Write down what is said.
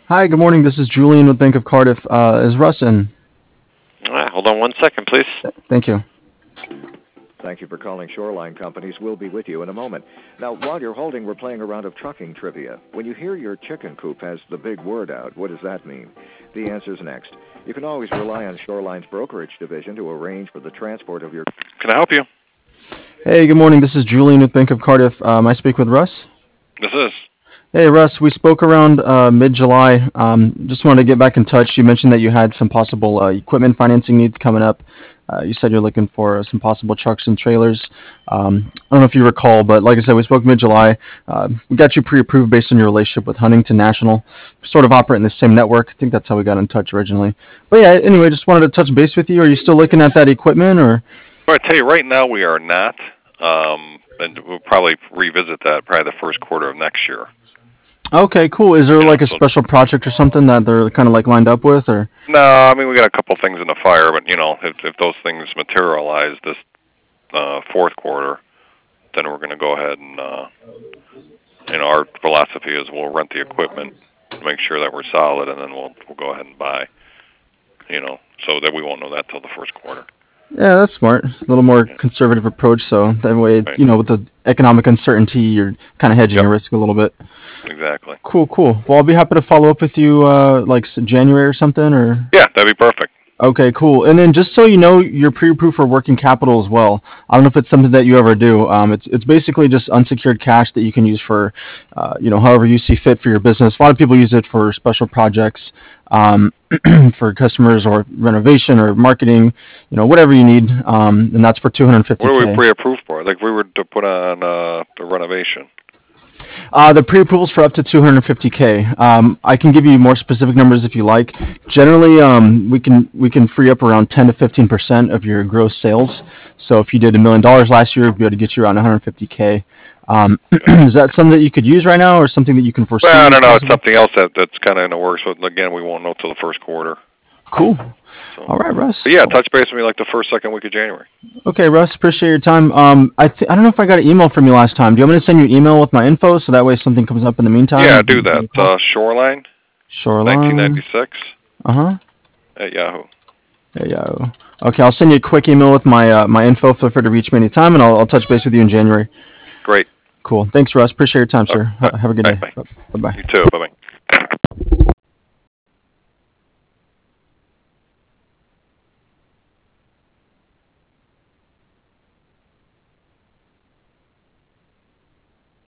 Hi, good morning. This is Julian with Bank of Cardiff. Is Russ in? Hold on 1 second, please. Thank you. Thank you for calling Shoreline Companies. We'll be with you in a moment. Now, while you're holding, we're playing a round of trucking trivia. When you hear your chicken coop has the big word out, what does that mean? The answer's next. You can always rely on Shoreline's brokerage division to arrange for the transport of your... Can I help you? Hey, good morning. This is Julian with Bank of Cardiff. I speak with Russ? This is. Hey, Russ. We spoke around mid-July. Just wanted to get back in touch. You mentioned that you had some possible equipment financing needs coming up. You said you're looking for some possible trucks and trailers. I don't know if you recall, but like I said, we spoke mid-July. We got you pre-approved based on your relationship with Huntington National. Sort of operate in the same network. I think that's how we got in touch originally. But yeah, anyway, just wanted to touch base with you. Are you still looking at that equipment, or? Well, I tell you, right now we are not, and we'll probably revisit that probably the first quarter of next year. Okay, cool. Is there like a special project or something that they're kind of like lined up with, or? No, I mean we got a couple things in the fire, but if those things materialize this fourth quarter, then we're going to go ahead and our philosophy is we'll rent the equipment to make sure that we're solid, and then we'll go ahead and buy. So that we won't know that till the first quarter. Yeah, that's smart. A little more conservative approach, so that way, Right. with the economic uncertainty, you're kind of hedging your risk a little bit. Exactly. Cool. Well, I'll be happy to follow up with you, January or something, or? Yeah, that'd be perfect. Okay, cool. And then just so you know, you're pre-approved for working capital as well. I don't know if it's something that you ever do. It's basically just unsecured cash that you can use for, however you see fit for your business. A lot of people use it for special projects, for customers or renovation or marketing, whatever you need. And that's for $250K. What are we pre-approved for? Like we were to put on the renovation. The pre-approvals for up to $250K. I can give you more specific numbers if you like. Generally, we can free up around 10 to 15% of your gross sales. So if you did $1 million last year, we'd be able to get you around $150K. Is that something that you could use right now, or something that you can foresee? Well, I don't know. It's something else that's kind of in the works. But again, we won't know till the first quarter. Cool. So. All right, Russ. But yeah, touch base with me like the second week of January. Okay, Russ. Appreciate your time. I don't know if I got an email from you last time. Do you want me to send you an email with my info so that way if something comes up in the meantime? Yeah, do that. Shoreline. Shoreline. 1996. At Yahoo. At Yahoo. Okay, I'll send you a quick email with my info. Feel free to reach me anytime, and I'll touch base with you in January. Great. Cool. Thanks, Russ. Appreciate your time, sir. Have a good day. Bye. Bye-bye. You too. Bye-bye.